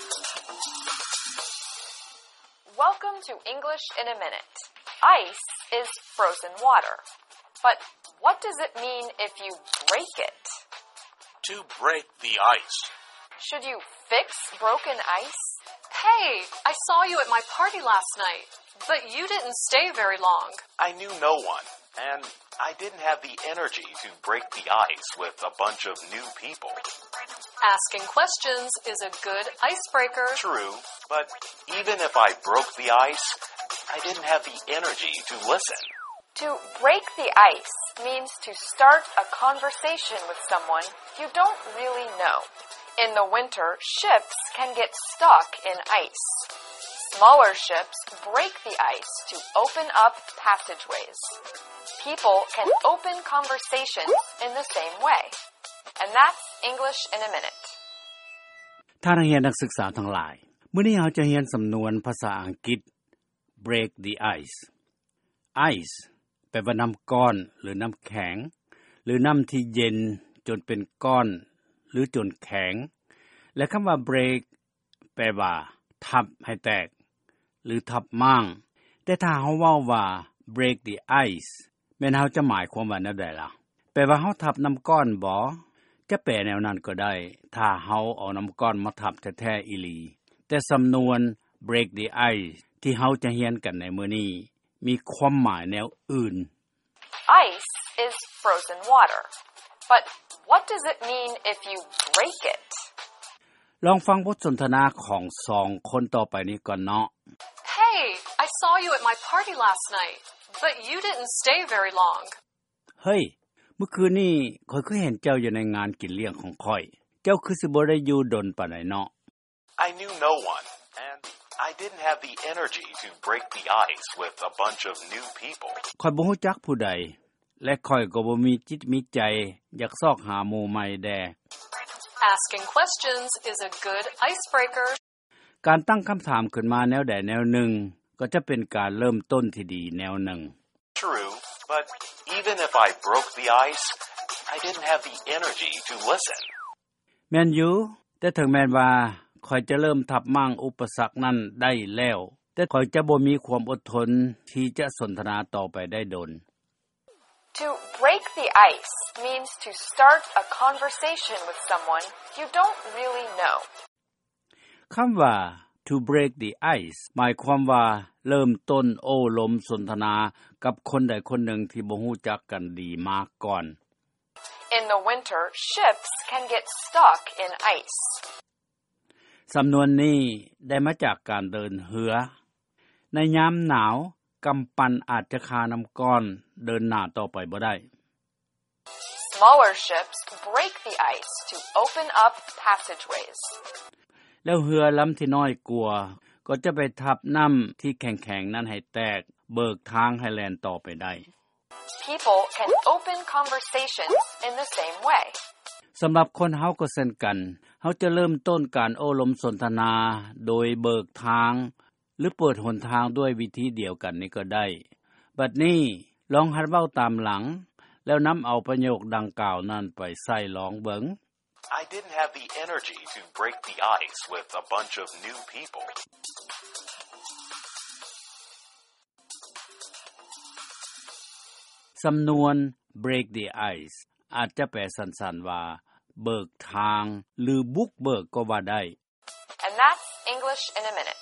Welcome to English in a Minute. Ice is frozen water. But what does it mean if you break it? To break the ice. Should you fix broken ice? Hey, I saw you at my party last night, but you didn't stay very long. I knew no one, and I didn't have the energy to break the ice with a bunch of new people. Asking questions is a good icebreaker. True, but even if I broke the ice, I didn't have the energy to listen. To break the ice means to start a conversation with someone you don't really know. In the winter, ships can get stuck in ice. Smaller ships break the ice to open up passageways. People can open conversations in the same way. And that's English in a Minute. ท่านนักเรียนนักศึกษาทั้งหลายมื้อนี้เราจะเรียนสำนวนภาษาอังกฤษ break the ice ice แปลว่าน้ำก้อนหรือน้ำแข็งหรือน้ำที่เย็นจนเป็นก้อนหรือจนแข็งและคำว่า break แปลว่าทับให้แตกหรือทับมั่งแต่ถ้าเฮาเว้าว่า break the ice แม่นเฮาจะหมายความว่าแนวใดล่ะแปลว่าเฮาทับน้ำก้อนบ่จะแปลแนวนั้นก็ได้ถ้าเฮาเอาน้ำก้อนมาทับแท้ๆอีหลีแต่สำนวน break the ice ที่เฮาจะเรียนกันในมื้อนี้มีความหมายแนวอื่น Ice is frozen water. But what does it mean if you break it? ลองฟังบทสนทนาของ2คนต่อไปนี้ก่อนเนาะ Hey, I saw you at my party last night, but you didn't stay very long. เฮ้ยเมื่อคืนนี้ข้อยคือเห็นเจ้าอยู่ในงานกินเลี้ยงของข้อยเจ้าคือสิบ่ได้อยู่ดนปานใดเนาะ I knew no one, and I didn't have the energy to break the ice with a bunch of new people. ข้อยบ่รู้จักผู้ใดและข้อยก็บ่มีจิตมีใจอยากซอกหาหมู่ใหม่แด Asking questions is a good icebreaker. การตั้งคำถามขึ้นมาแนวใดแนวหนึ่งก็จะเป็นการเริ่มต้นที่ดีแนวหนึ่ง True, but even if I broke the ice, I didn't have the energy to listen. แม่นอยู่แต่ถึงแม้นว่าข้อยจะเริ่มทับมั่งอุปสรรคนั้นได้แล้วแต่ข้อยจะบ่มีความอดทนที่จะสนทนาต่อไปได้ดน To break the ice means to start a conversation with someone you don't really know. คำว่า to break the ice หมายความว่าเริ่มต้นโอ้ลมสนทนากับคนใดคนหนึ่งที่บ่ฮู้จักกันดีมาก่อน In the winter, ships can get stuck in ice. สำนวนนี้ได้มาจากการเดินเรือในยามหนาวกำปั้นอาจจะคาน้ำก้อนเดินหน้าต่อไปบ่ได้ Smaller ships break the ice to open up passageways. แล้วเรือลำที่น้อยกว่าก็จะไปทับน้ำที่แข็งๆนั้นให้แตกเบิกทางให้แล่นต่อไปได้ People can open conversations in the same way. สำหรับคนเฮาก็เช่นกันเฮาจะเริ่มต้นการโอ้ลมสนทนาโดยเบิกทางหรือเปิดหนทางด้วยวิธีเดียวกันนี้ก็ได้บัดนี้ลองหัดเว้าตามหลังแล้วนำเอาประโยคดังกล่าวนั้นไปใส่ลองเบิง I didn't have the energy to break the ice with a bunch of new people. สำนวน break the ice อาจจะแปลสั้นๆว่าเบิกทางหรือบุกเบิกก็ว่าได้ And that's English in a Minute.